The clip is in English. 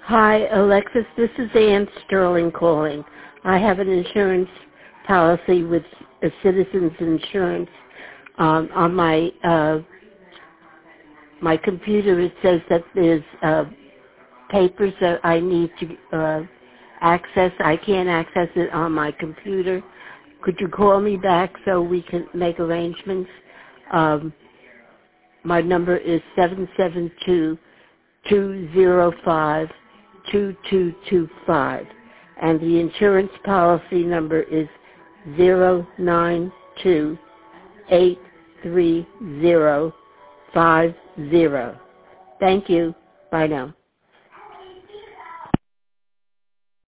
Hi, Alexis. This is Ann Sterling calling. I have an insurance policy with Citizens Insurance. On my computer, it says that there's papers that I need to access. I can't access it on my computer. Could you call me back so we can make arrangements? My number is 772-205-2225, and the insurance policy number is 092-830-50. Thank you. Bye now.